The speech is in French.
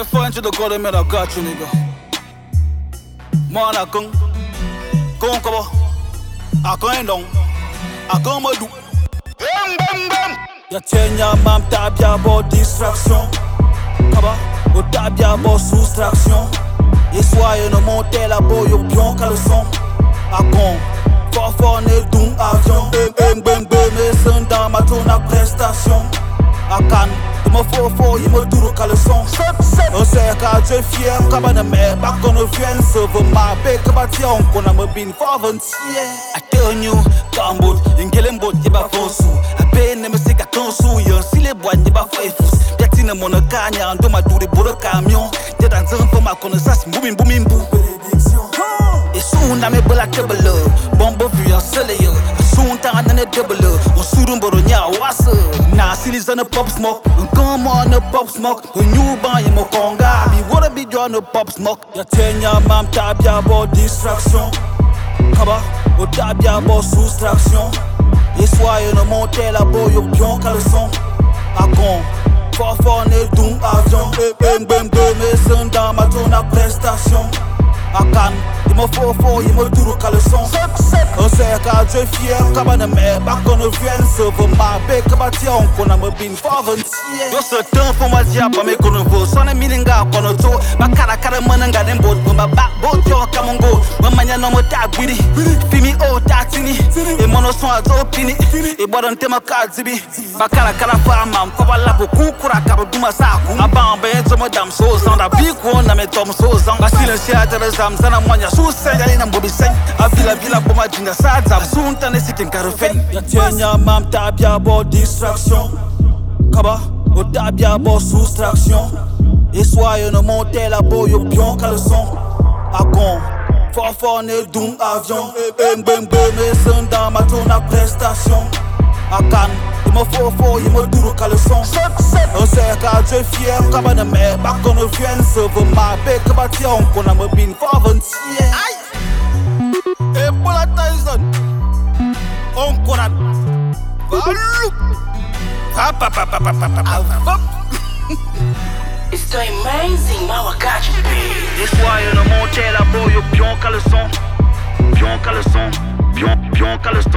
If I enter the God, man, I got you, nigga. Man, I can cover. I can't down. I can't do. Bam, bam, bam. Y'a tiens, y'a mam, t'as bien beau distraction. Kaba, ou t'as bien beau soustraction. Et soyez ne montez la beau, y'a bien qu'à le son. A con, fort, n'est doux avion. Bang, bang, bang, mais c'est dans ma tourne à prestation. A can, il me faut, il me tourne qu'à le son. On sait qu'à Dieu fier, comme un mec, pas qu'on ne vienne se veut ma bec, que bâtir, qu'on a me bin for volontiers. I tell you, Cambout, une gueule mbot, y'a pas faux sous. A peine, me c'est qu'à ton sou, y'a si les bois, y'a pas faux et fous. Y'a mon cagne, en deux ma tour pour le camion. T'es dans un peu ma connaissance, boum, boum, boum. Et soon, I'm a black table, bombo vu en soleil. Soon, t'as un double, on soudon boronia, was now, see this on a pop smoke, come on a pop smoke, a new band in Mokonga, be what a be drawn a pop smoke. Y'a tiens, y'a mam, t'as bien beau distraction. Kaba, ou t'as bien beau soustraction. Et soyez ne montez la beau, y'a bien qu'à le son. A con, fort, n'est doux avion. Bang, bang, bang, mais c'est dans ma tourne à prestation. A can, il me faut, il me tourne qu'à le son. On sait qu'à Dieu fier, comme un mec, pas qu'on ne vienne se veut ma bec, que bâtir, qu'on a me bin for volontiers. Yo ce temps pour moi dire, pas mes qu'on ne veut, son ami n'enga, qu'on ne tourne, ma cara, mananga, n'en bout, ma back, bout, yo, kamongo, ma mania non me tag, witty, fimi, oh, tatini, et mon son à zopini, et bois d'un thème à kadzibi, ma cara, femme, papa la beaucoup, kura, kaba, douma saku, ma bambe, to madame, so, sans la big one, na me tom, so, sans, ma silencieux, Zam zana mwanya susa ya ina mbobi sen Avila boma jinga sa zam Sunta ne sikin karufen Ya tienya mam tabia bo distraction Kaba, o tabia bo soustraction Et soyez ne montez la beau yo pion qu'à le son A con, fort ne doux avion Bang bang bang mais c'est dans ma tourne à prestation A can, il me faut, il me tourne qu'à le son. On sait qu'à Dieu fier, comme un mec, pas qu'on ne vienne se veut ma bec, que bâtir, qu'on a me bin for volontiers. Aïe! Et pour la Tyson, on courant. Valou! It's so amazing, now I got you, baby. Des fois, il ne monte la beau, yo, pion qu'à le son. Pion qu'à le son. Pion qu'à le son.